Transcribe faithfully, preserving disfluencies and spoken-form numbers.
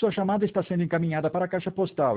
sua chamada está sendo encaminhada para a caixa postal